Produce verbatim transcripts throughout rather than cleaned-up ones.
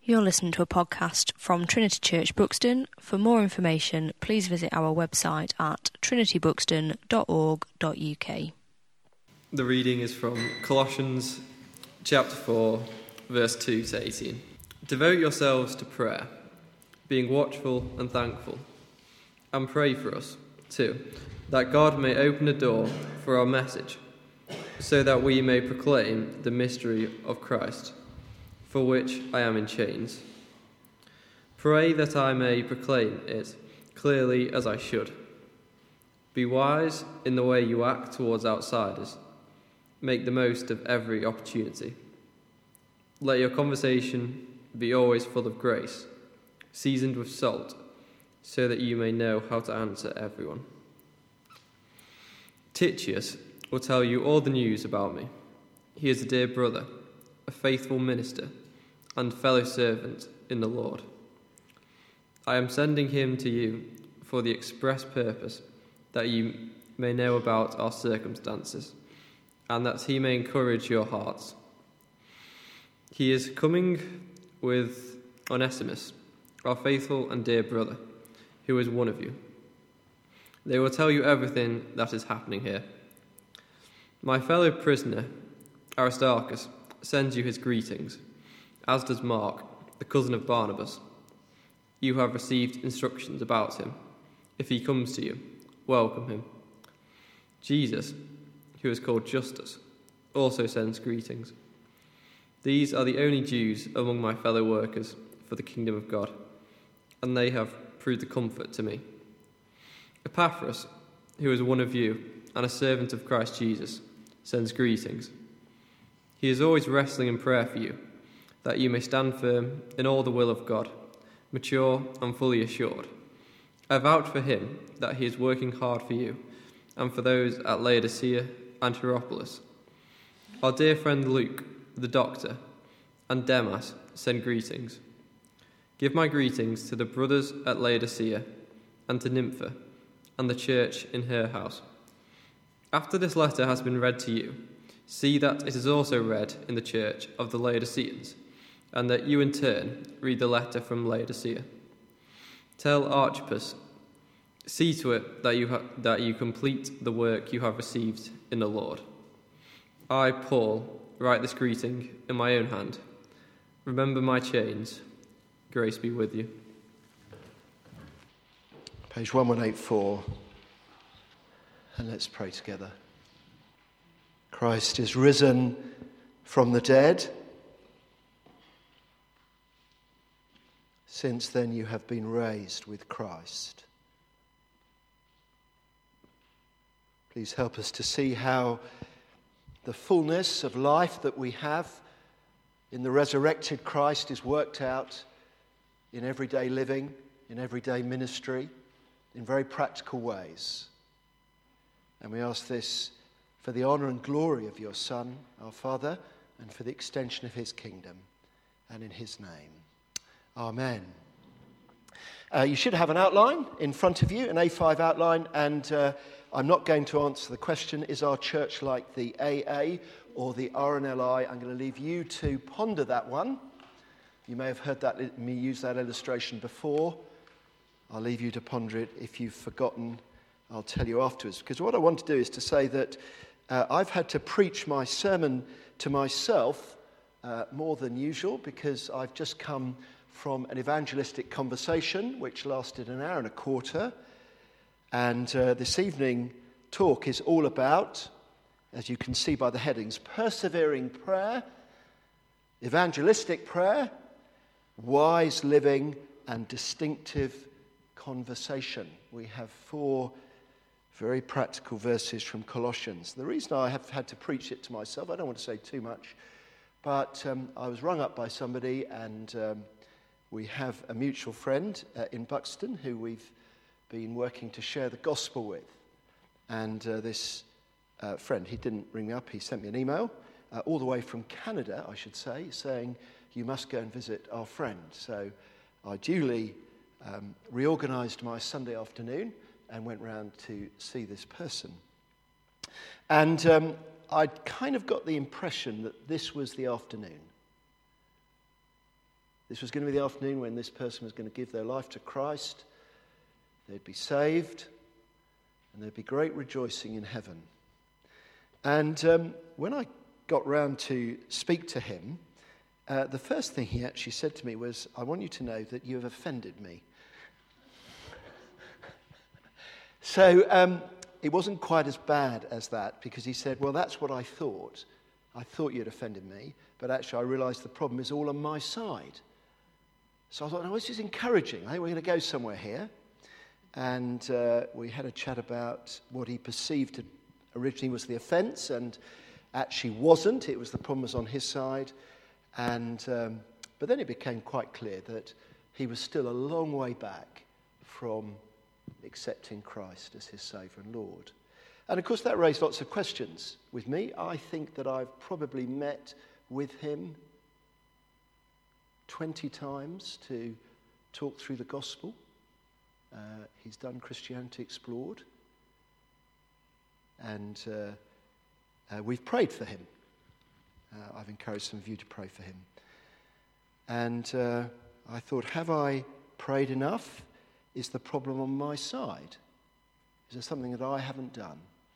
You're listening to a podcast from Trinity Church Buxton. For more information, please visit our website at trinity buxton dot org dot U K. The reading is from Colossians chapter four, verse two to eighteen. Devote yourselves to prayer, being watchful and thankful, and pray for us, too, that God may open a door for our message, so that we may proclaim the mystery of Christ, for which I am in chains. Pray that I may proclaim it clearly as I should. Be wise in the way you act towards outsiders. Make the most of every opportunity. Let your conversation be always full of grace, seasoned with salt, so that you may know how to answer everyone. Titius will tell you all the news about me. He is a dear brother, a faithful minister, and fellow servant in the Lord. I am sending him to you for the express purpose that you may know about our circumstances, and that he may encourage your hearts. He is coming with Onesimus, our faithful and dear brother, who is one of you. They will tell you everything that is happening here. My fellow prisoner, Aristarchus, sends you his greetings, as does Mark, the cousin of Barnabas. You have received instructions about him. If he comes to you, welcome him. Jesus, who is called Justus, also sends greetings. These are the only Jews among my fellow workers for the kingdom of God, and they have proved a comfort to me. Epaphras, who is one of you and a servant of Christ Jesus, sends greetings. He is always wrestling in prayer for you, that you may stand firm in all the will of God, mature and fully assured. I vouch for him that he is working hard for you and for those at Laodicea and Hierapolis. Our dear friend Luke, the doctor, and Demas send greetings. Give my greetings to the brothers at Laodicea and to Nympha and the church in her house. After this letter has been read to you, see that it is also read in the church of the Laodiceans, and that you in turn read the letter from Laodicea. Tell Archippus, see to it that you, ha- that you complete the work you have received in the Lord. I, Paul, write this greeting in my own hand. Remember my chains. Grace be with you. Page eleven eighty-four, and let's pray together. Christ is risen from the dead. Since then you have been raised with Christ. Please help us to see how the fullness of life that we have in the resurrected Christ is worked out in everyday living, in everyday ministry, in very practical ways. And we ask this for the honour and glory of your Son, our Father, and for the extension of his kingdom, and in his name. Amen. Uh, you should have an outline in front of you, an A five outline, and uh, I'm not going to answer the question, is our church like the A A or the R N L I? I'm going to leave you to ponder that one. You may have heard that me use that illustration before. I'll leave you to ponder it. If you've forgotten, I'll tell you afterwards. Because what I want to do is to say that uh, I've had to preach my sermon to myself uh, more than usual, because I've just come from an evangelistic conversation which lasted an hour and a quarter. And uh, this evening talk is all about, as you can see by the headings, persevering prayer, evangelistic prayer, wise living, and distinctive conversation. We have four very practical verses from Colossians. The reason I have had to preach it to myself, I don't want to say too much, but um, I was rung up by somebody, and um, we have a mutual friend uh, in Buxton who we've been working to share the gospel with. And uh, this uh, friend, he didn't ring me up, he sent me an email, uh, all the way from Canada, I should say, saying, you must go and visit our friend. So I duly um, reorganised my Sunday afternoon and went round to see this person. And um, I'd kind of got the impression that this was the afternoon. This was going to be the afternoon when this person was going to give their life to Christ. They'd be saved, and there'd be great rejoicing in heaven. And um, when I got round to speak to him, uh, the first thing he actually said to me was, I want you to know that you have offended me. So um, it wasn't quite as bad as that, because he said, well, that's what I thought. I thought you'd offended me, but actually I realised the problem is all on my side. So I thought, no, this is encouraging. I think we're going to go somewhere here. And uh, we had a chat about what he perceived to originally was the offence, and actually wasn't. It was the problem was on his side. And um, but then it became quite clear that he was still a long way back from accepting Christ as his Saviour and Lord. And of course that raised lots of questions with me. I think that I've probably met with him twenty times to talk through the gospel. Uh, he's done Christianity Explored. And uh, uh, we've prayed for him. Uh, I've encouraged some of you to pray for him. And uh, I thought, have I prayed enough? Is the problem on my side? Is there something that I haven't done?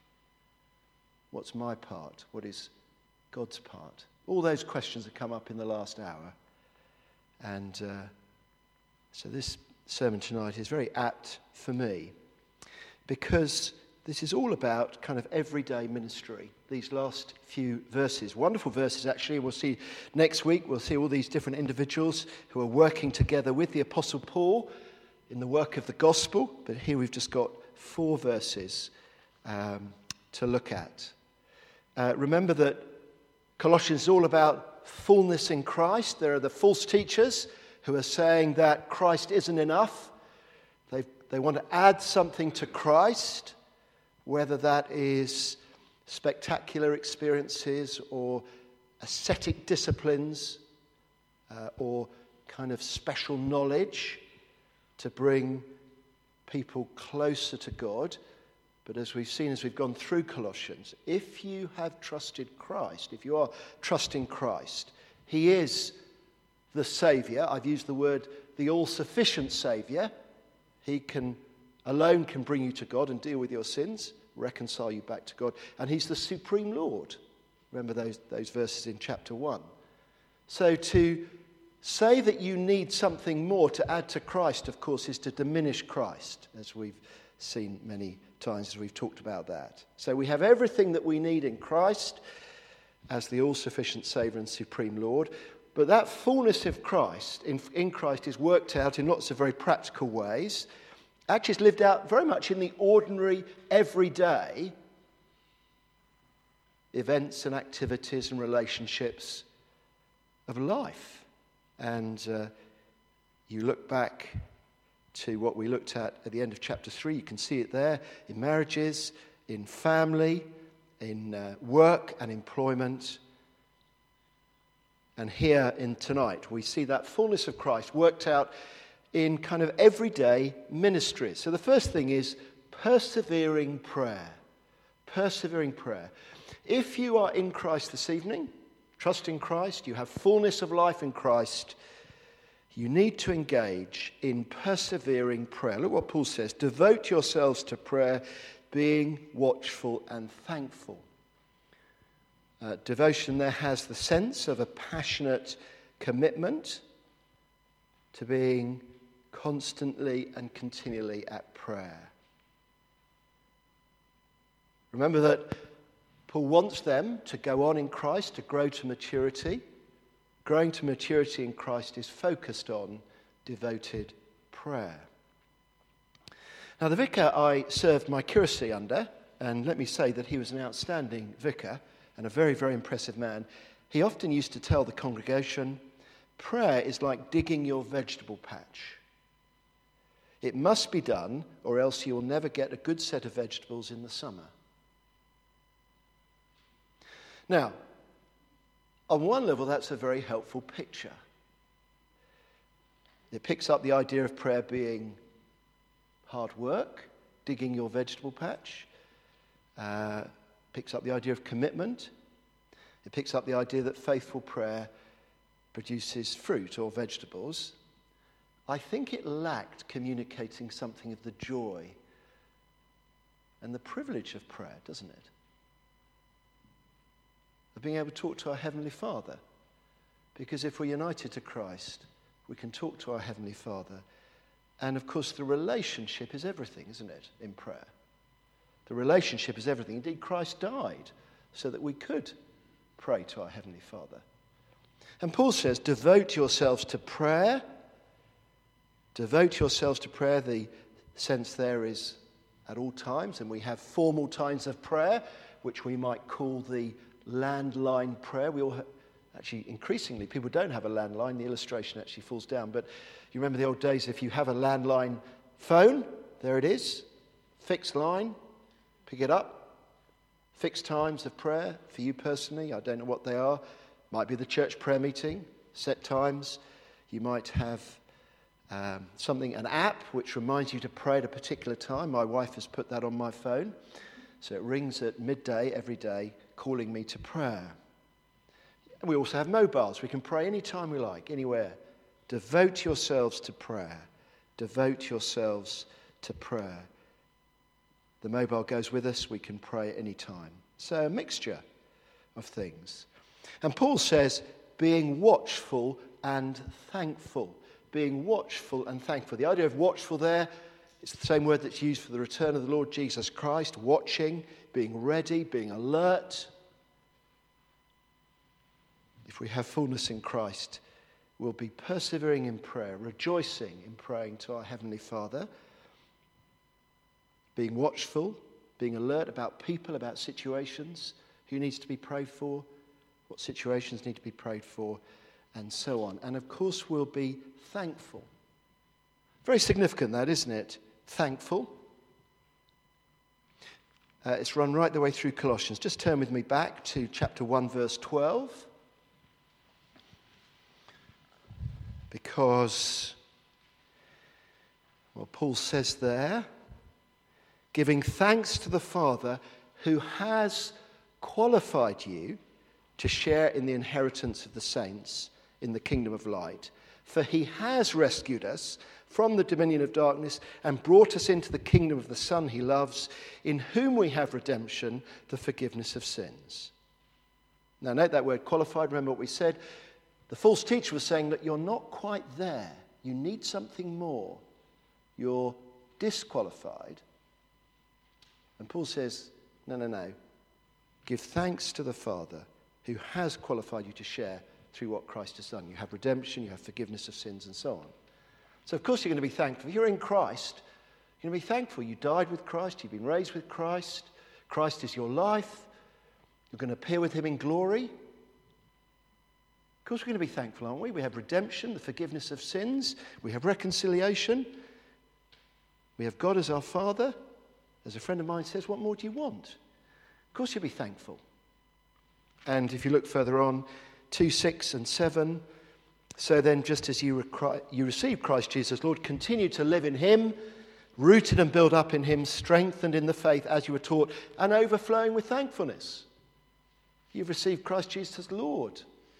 What's my part? What is God's part? All those questions have come up in the last hour. And uh, so this sermon tonight is very apt for me, because this is all about kind of everyday ministry, these last few verses. Wonderful verses, actually. We'll see next week, we'll see all these different individuals who are working together with the Apostle Paul in the work of the gospel. But here we've just got four verses um, to look at. Uh, remember that Colossians is all about fullness in Christ. There are the false teachers who are saying that Christ isn't enough. They they want to add something to Christ, whether that is spectacular experiences or ascetic disciplines uh, or kind of special knowledge to bring people closer to God. But as we've seen as we've gone through Colossians, if you have trusted Christ, if you are trusting Christ, he is the Saviour. I've used the word the all-sufficient Saviour. He can alone can bring you to God and deal with your sins, reconcile you back to God. And he's the supreme Lord. Remember those, those verses in chapter one. So to say that you need something more to add to Christ, of course, is to diminish Christ, as we've seen many times as we've talked about that. So we have everything that we need in Christ as the all-sufficient Saviour and supreme Lord. But that fullness of Christ, in, in Christ, is worked out in lots of very practical ways. Actually, it's lived out very much in the ordinary, everyday events and activities and relationships of life. And uh, you look back to what we looked at at the end of chapter three, you can see it there in marriages, in family, in uh, work and employment. And here in tonight, we see that fullness of Christ worked out in kind of everyday ministries. So the first thing is persevering prayer. Persevering prayer. If you are in Christ this evening, trusting Christ, you have fullness of life in Christ, you need to engage in persevering prayer. Look what Paul says. Devote yourselves to prayer, being watchful and thankful. Uh, devotion there has the sense of a passionate commitment to being constantly and continually at prayer. Remember that Paul wants them to go on in Christ, to grow to maturity. Growing to maturity in Christ is focused on devoted prayer. Now, the vicar I served my curacy under, and let me say that he was an outstanding vicar and a very, very impressive man, he often used to tell the congregation, prayer is like digging your vegetable patch. It must be done, or else you will never get a good set of vegetables in the summer. Now, on one level, that's a very helpful picture. It picks up the idea of prayer being hard work, digging your vegetable patch. Uh, picks up the idea of commitment. It picks up the idea that faithful prayer produces fruit or vegetables, I think it lacked communicating something of the joy and the privilege of prayer, doesn't it? Of being able to talk to our Heavenly Father. Because if we're united to Christ, we can talk to our Heavenly Father. And of course, the relationship is everything, isn't it, in prayer? The relationship is everything. Indeed, Christ died so that we could pray to our Heavenly Father. And Paul says, devote yourselves to prayer. Devote yourselves to prayer. The sense there is at all times, and we have formal times of prayer, which we might call the landline prayer. We all have, actually, increasingly, people don't have a landline. The illustration actually falls down. But you remember the old days, if you have a landline phone, there it is, fixed line, pick it up. Fixed times of prayer for you personally. I don't know what they are. Might be the church prayer meeting, set times. You might have um, something, an app, which reminds you to pray at a particular time. My wife has put that on my phone. So it rings at midday every day, calling me to prayer. And we also have mobiles. We can pray anytime we like, anywhere. Devote yourselves to prayer. Devote yourselves to prayer. The mobile goes with us. We can pray at any time. So a mixture of things. And Paul says, being watchful and thankful. Being watchful and thankful. The idea of watchful there, it's the same word that's used for the return of the Lord Jesus Christ. Watching, being ready, being alert. If we have fullness in Christ, we'll be persevering in prayer, rejoicing in praying to our Heavenly Father. Being watchful, being alert about people, about situations, who needs to be prayed for, what situations need to be prayed for, and so on. And of course, we'll be thankful. Very significant that, isn't it? Thankful. Uh, it's run right the way through Colossians. Just turn with me back to chapter one, verse twelve. Because, well, Paul says there, giving thanks to the Father who has qualified you to share in the inheritance of the saints in the kingdom of light. For he has rescued us from the dominion of darkness and brought us into the kingdom of the Son he loves, in whom we have redemption, the forgiveness of sins. Now note that word qualified. Remember what we said. The false teacher was saying that you're not quite there. You need something more. You're disqualified. And Paul says, no, no, no. Give thanks to the Father who has qualified you to share through what Christ has done. You have redemption, you have forgiveness of sins, and so on. So of course you're going to be thankful. If you're in Christ, you're going to be thankful. You died with Christ, you've been raised with Christ. Christ is your life. You're going to appear with him in glory. Of course we're going to be thankful, aren't we? We have redemption, the forgiveness of sins. We have reconciliation. We have God as our Father. As a friend of mine says, what more do you want? Of course you'll be thankful. And if you look further on, two, six and seven, so then just as you, rec- you receive Christ Jesus, Lord, continue to live in him, rooted and built up in him, strengthened in the faith as you were taught, and overflowing with thankfulness. You've received Christ Jesus as Lord.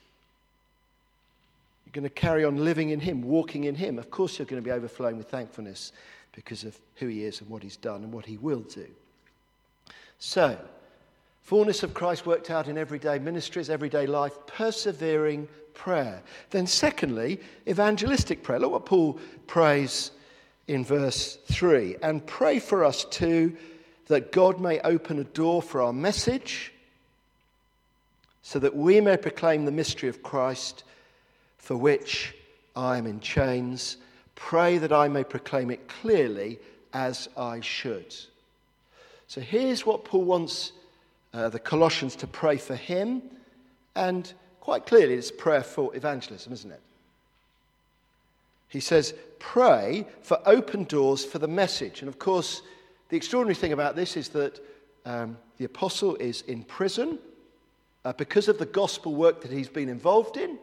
You're going to carry on living in him, walking in him. Of course you're going to be overflowing with thankfulness because of who he is and what he's done and what he will do. So, fullness of Christ worked out in everyday ministries, everyday life, persevering prayer. Then secondly, evangelistic prayer. Look what Paul prays in verse three. And pray for us too, that God may open a door for our message, so that we may proclaim the mystery of Christ, for which I am in chains. Pray that I may proclaim it clearly as I should. So here's what Paul wants uh, the Colossians to pray for him. And quite clearly it's prayer for evangelism, isn't it? He says, pray for open doors for the message. And of course, the extraordinary thing about this is that um, the apostle is in prison uh, because of the gospel work that he's been involved in.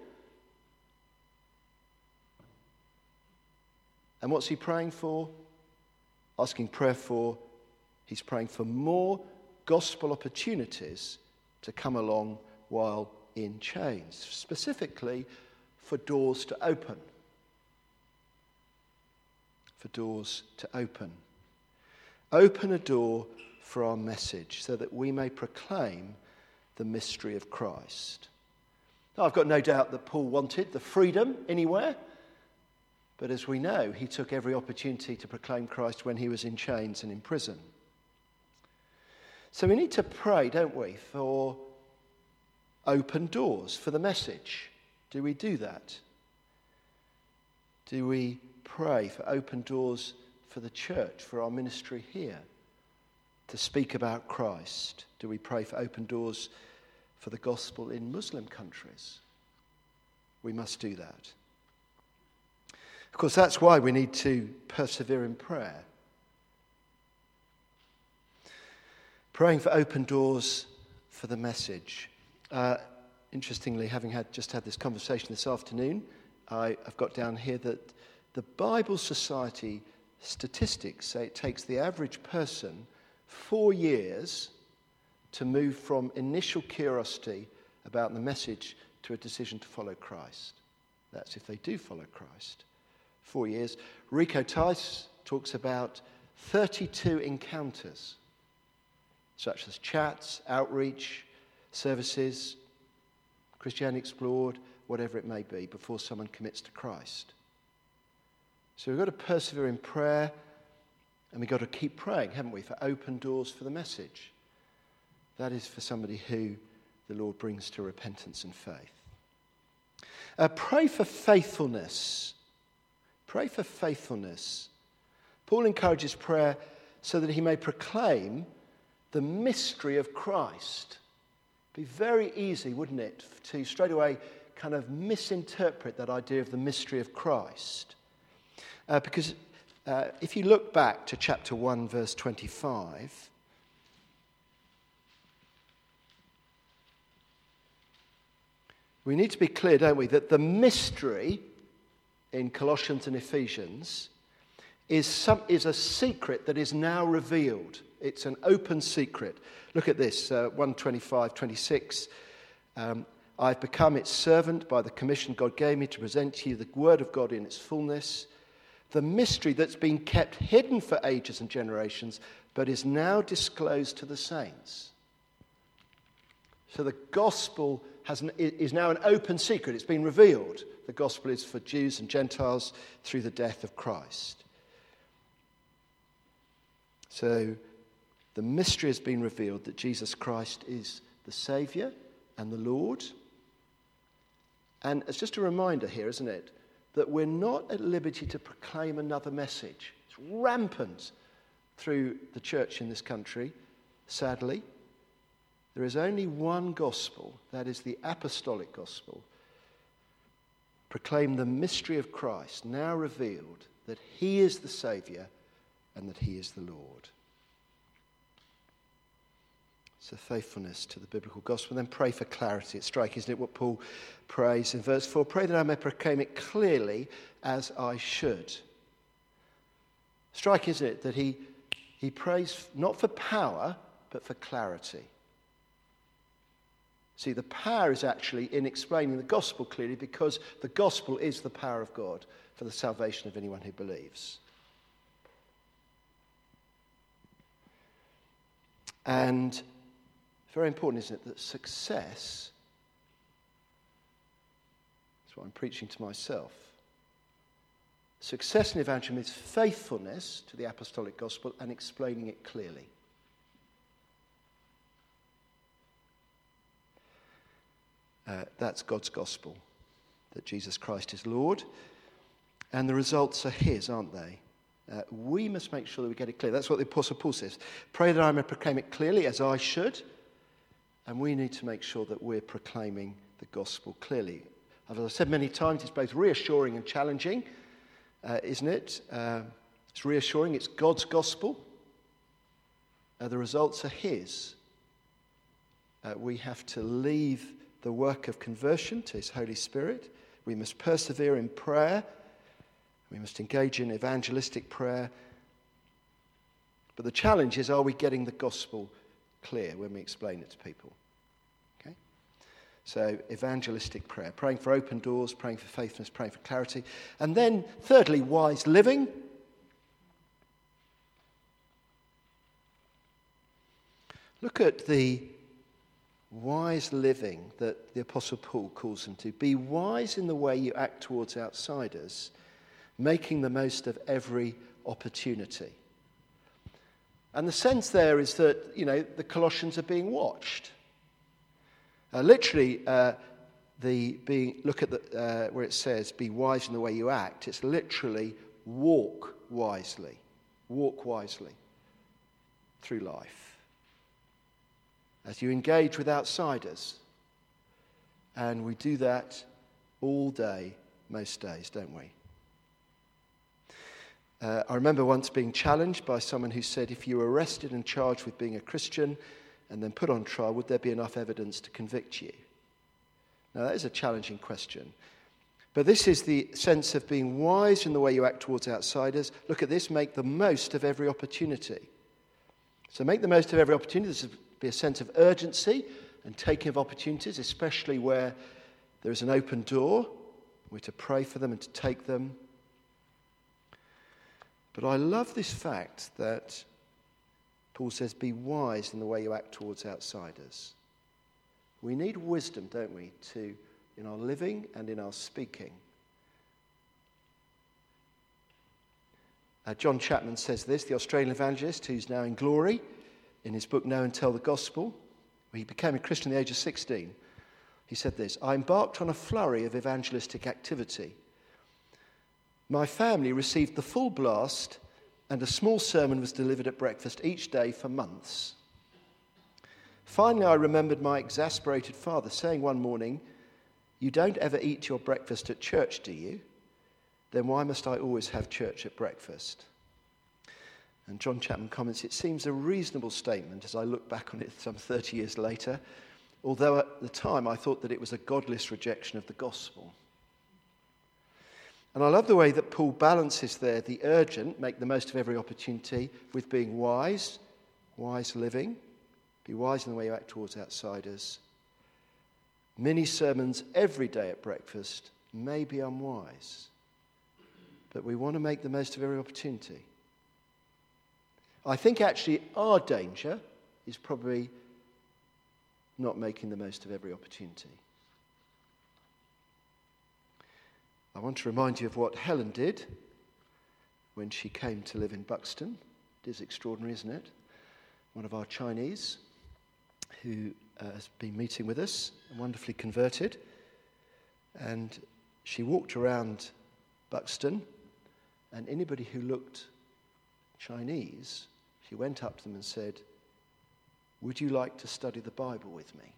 And what's he praying for? Asking prayer for, he's praying for more gospel opportunities to come along while in chains. Specifically, for doors to open. For doors to open. Open a door for our message so that we may proclaim the mystery of Christ. Now, I've got no doubt that Paul wanted the freedom anywhere, but as we know, he took every opportunity to proclaim Christ when he was in chains and in prison. So we need to pray, don't we, for open doors for the message. Do we do that? Do we pray for open doors for the church, for our ministry here, to speak about Christ? Do we pray for open doors for the gospel in Muslim countries? We must do that. Of course, that's why we need to persevere in prayer. Praying for open doors for the message. Uh, interestingly, having had just had this conversation this afternoon, I, I've got down here that the Bible Society statistics say it takes the average person four years to move from initial curiosity about the message to a decision to follow Christ. That's if they do follow Christ. Four years. Rico Tice talks about thirty-two encounters, such as chats, outreach, services, Christianity Explored, whatever it may be, before someone commits to Christ. So we've got to persevere in prayer, and we've got to keep praying, haven't we, for open doors for the message. That is for somebody who the Lord brings to repentance and faith. Uh, pray for faithfulness. Pray for faithfulness. Paul encourages prayer so that he may proclaim the mystery of Christ. It'd be very easy, wouldn't it, to straight away kind of misinterpret that idea of the mystery of Christ. Uh, because uh, if you look back to chapter one, verse twenty-five, we need to be clear, don't we, that the mystery in Colossians and Ephesians is some is a secret that is now revealed. It's an open secret. Look at this, uh, one twenty-five, twenty-six. Um, I've become its servant by the commission God gave me to present to you the word of God in its fullness, the mystery that's been kept hidden for ages and generations, but is now disclosed to the saints. So the gospel has an, is now an open secret. It's been revealed. The gospel is for Jews and Gentiles through the death of Christ. So the mystery has been revealed that Jesus Christ is the Saviour and the Lord. And it's just a reminder here, isn't it, that we're not at liberty to proclaim another message. It's rampant through the church in this country, sadly. There is only one gospel, that is the apostolic gospel. Proclaim the mystery of Christ, now revealed, that he is the Saviour and that he is the Lord. So faithfulness to the biblical gospel. Then pray for clarity. It's striking, isn't it, what Paul prays in verse four. Pray that I may proclaim it clearly as I should. Striking, isn't it, that he, he prays not for power, but for clarity. See, the power is actually in explaining the gospel clearly, because the gospel is the power of God for the salvation of anyone who believes. And very important, isn't it, that success, that's what I'm preaching to myself, success in evangelism is faithfulness to the apostolic gospel and explaining it clearly. Uh, that's God's gospel, that Jesus Christ is Lord, and the results are his, aren't they? Uh, we must make sure that we get it clear. That's what the Apostle Paul says. Pray that I may proclaim it clearly as I should, and we need to make sure that we're proclaiming the gospel clearly. As I've said many times, it's both reassuring and challenging, uh, isn't it? Uh, it's reassuring, it's God's gospel. Uh, the results are his. Uh, we have to leave the work of conversion to his Holy Spirit. We must persevere in prayer. We must engage in evangelistic prayer. But the challenge is, are we getting the gospel clear when we explain it to people? Okay? So evangelistic prayer, praying for open doors, praying for faithfulness, praying for clarity. And then thirdly, wise living. Look at the wise living that the Apostle Paul calls them to. Be wise in the way you act towards outsiders, making the most of every opportunity. And the sense there is that, you know, the Colossians are being watched. Uh, literally, uh, the being look at the, uh, where it says, be wise in the way you act. It's literally walk wisely. Walk wisely through life. As you engage with outsiders. And we do that all day, most days, don't we? Uh, I remember once being challenged by someone who said, if you were arrested and charged with being a Christian and then put on trial, would there be enough evidence to convict you? Now, that is a challenging question. But this is the sense of being wise in the way you act towards outsiders. Look at this, make the most of every opportunity. So make the most of every opportunity. This would be a sense of urgency and taking of opportunities, especially where there is an open door. We're to pray for them and to take them. But I love this fact that Paul says, be wise in the way you act towards outsiders. We need wisdom, don't we, to in our living and in our speaking. Uh, John Chapman says this, the Australian evangelist who's now in glory, in his book Know and Tell the Gospel. He became a Christian at the age of sixteen. He said this, I embarked on a flurry of evangelistic activity. My family received the full blast and a small sermon was delivered at breakfast each day for months. Finally, I remembered my exasperated father saying one morning, you don't ever eat your breakfast at church, do you? Then why must I always have church at breakfast? And John Chapman comments, it seems a reasonable statement as I look back on it some thirty years later, although at the time I thought that it was a godless rejection of the gospel. And I love the way that Paul balances there the urgent, make the most of every opportunity, with being wise, wise living, be wise in the way you act towards outsiders. Many sermons every day at breakfast may be unwise, but we want to make the most of every opportunity. I think actually our danger is probably not making the most of every opportunity. I want to remind you of what Helen did when she came to live in Buxton. It is extraordinary, isn't it? One of our Chinese who uh, has been meeting with us, wonderfully converted. And she walked around Buxton, and anybody who looked Chinese, she went up to them and said, would you like to study the Bible with me?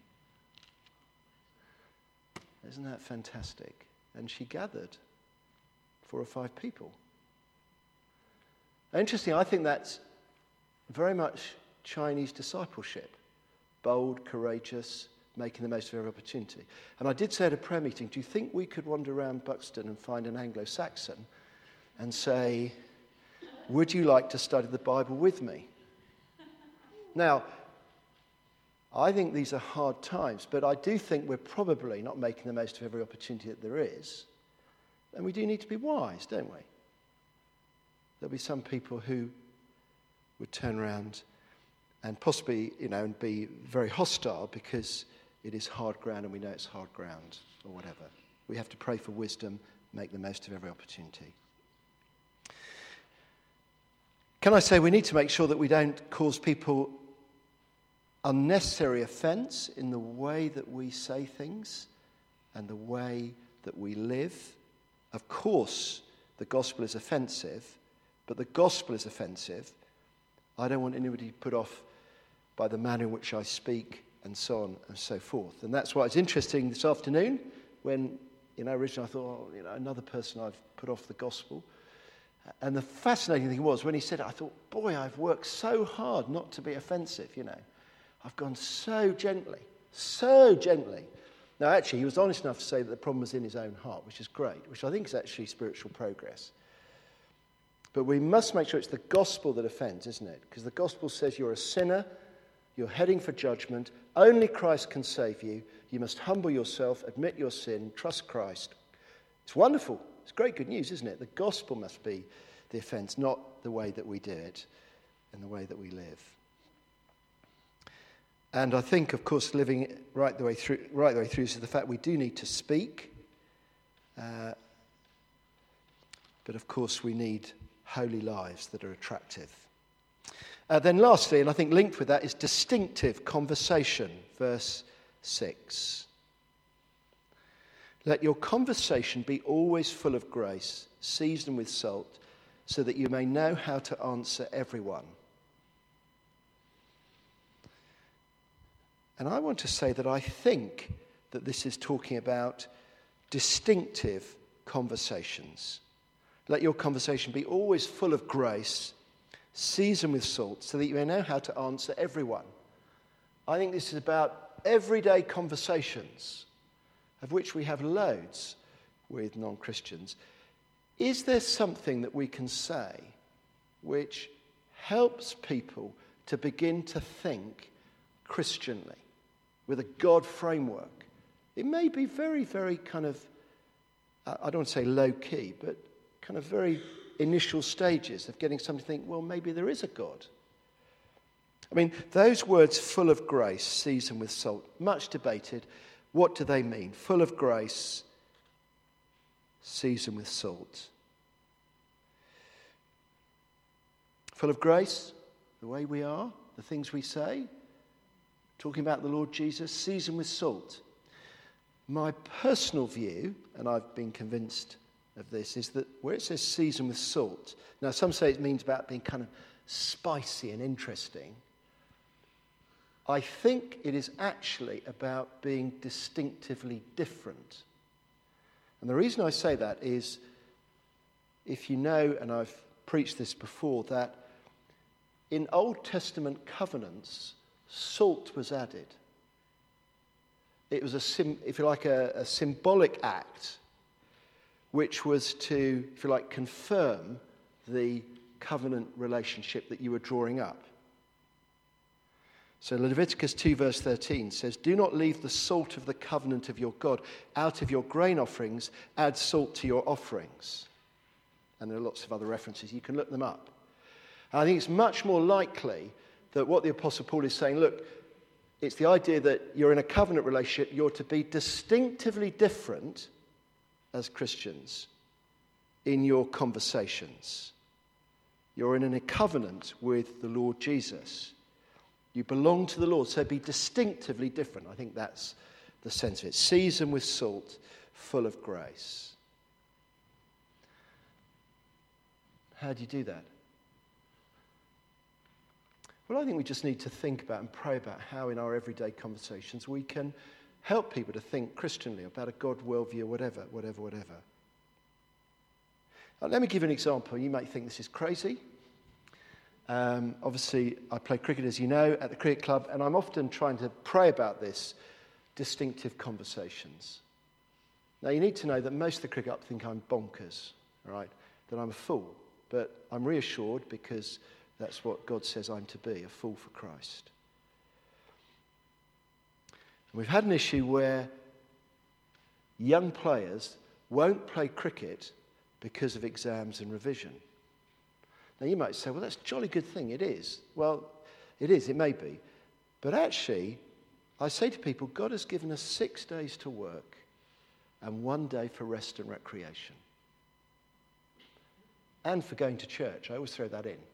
Isn't that fantastic? And she gathered four or five people. Interesting, I think that's very much Chinese discipleship. Bold, courageous, making the most of every opportunity. And I did say at a prayer meeting, do you think we could wander around Buxton and find an Anglo-Saxon and say, would you like to study the Bible with me? Now, I think these are hard times, but I do think we're probably not making the most of every opportunity that there is. And we do need to be wise, don't we? There'll be some people who would turn around and possibly, you know, and be very hostile because it is hard ground and we know it's hard ground or whatever. We have to pray for wisdom, make the most of every opportunity. Can I say we need to make sure that we don't cause people unnecessary offence in the way that we say things and the way that we live. Of course, the gospel is offensive, but the gospel is offensive. I don't want anybody put off by the manner in which I speak and so on and so forth. And that's why it's interesting this afternoon when, you know, originally I thought, oh, you know, another person I've put off the gospel. And the fascinating thing was when he said it, I thought, boy, I've worked so hard not to be offensive, you know. I've gone so gently, so gently. Now, actually, he was honest enough to say that the problem was in his own heart, which is great, which I think is actually spiritual progress. But we must make sure it's the gospel that offends, isn't it? Because the gospel says you're a sinner, You're heading for judgment. Only Christ can save you. You must humble yourself, admit your sin, trust Christ. It's wonderful. It's great good news, isn't it? The gospel must be the offence, not the way that we do it and the way that we live. And I think, of course, living right the way through, right the way through is the fact we do need to speak. Uh, but, of course, we need holy lives that are attractive. Uh, then lastly, and I think linked with that, is distinctive conversation, verse six. Let your conversation be always full of grace, seasoned with salt, so that you may know how to answer everyone. And I want to say that I think that this is talking about distinctive conversations. Let your conversation be always full of grace, seasoned with salt, so that you may know how to answer everyone. I think this is about everyday conversations, of which we have loads with non-Christians. Is there something that we can say which helps people to begin to think Christianly, with a God framework? It may be very, very kind of, I don't want to say low-key, but kind of very initial stages of getting somebody to think, well, maybe there is a God. I mean, those words, full of grace, seasoned with salt, much debated. What do they mean? Full of grace, seasoned with salt. Full of grace, the way we are, the things we say, talking about the Lord Jesus, seasoned with salt. My personal view, and I've been convinced of this, is that where it says seasoned with salt, now some say it means about being kind of spicy and interesting. I think it is actually about being distinctively different. And the reason I say that is, if you know, and I've preached this before, that in Old Testament covenants, salt was added. It was, a sim, if you like, a, a symbolic act, which was to, if you like, confirm the covenant relationship that you were drawing up. So Leviticus two verse thirteen says, do not leave the salt of the covenant of your God out of your grain offerings, add salt to your offerings. And there are lots of other references, you can look them up. And I think it's much more likely that what the Apostle Paul is saying, look, it's the idea that you're in a covenant relationship, you're to be distinctively different as Christians in your conversations. You're in a covenant with the Lord Jesus. You belong to the Lord, so be distinctively different. I think that's the sense of it. Seasoned with salt, full of grace. How do you do that? Well, I think we just need to think about and pray about how in our everyday conversations we can help people to think Christianly about a God worldview, whatever, whatever, whatever. Now, let me give you an example. You might think this is crazy. Um, obviously, I play cricket, as you know, at the cricket club, and I'm often trying to pray about this, distinctive conversations. Now, you need to know that most of the cricket club think I'm bonkers, right? That I'm a fool. But I'm reassured because that's what God says I'm to be, a fool for Christ. And we've had an issue where young players won't play cricket because of exams and revision. Now, you might say, well, that's a jolly good thing. It is. Well, it is. It may be. But actually, I say to people, God has given us six days to work and one day for rest and recreation. And for going to church. I always throw that in.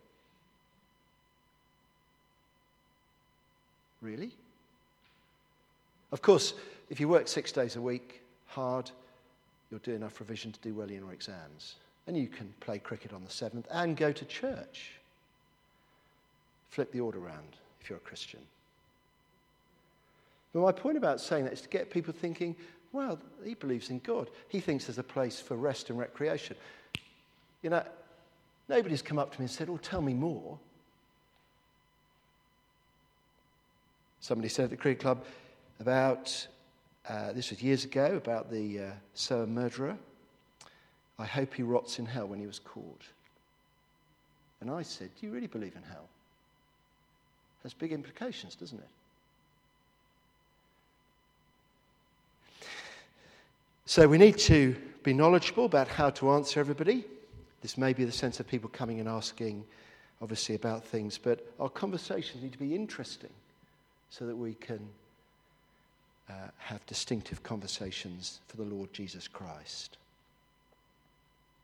Really? Of course, if you work six days a week, hard, you'll do enough revision to do well in your exams. And you can play cricket on the seventh and go to church. Flip the order around if you're a Christian. But my point about saying that is to get people thinking, well, he believes in God. He thinks there's a place for rest and recreation. You know, nobody's come up to me and said, oh, tell me more. Somebody said at the cricket club about, uh, this was years ago, about the uh, Sower murderer. I hope he rots in hell when he was caught. And I said, do you really believe in hell? has big implications, doesn't it? So we need to be knowledgeable about how to answer everybody. This may be the sense of people coming and asking, obviously, about things, but our conversations need to be interesting so that we can uh, have distinctive conversations for the Lord Jesus Christ.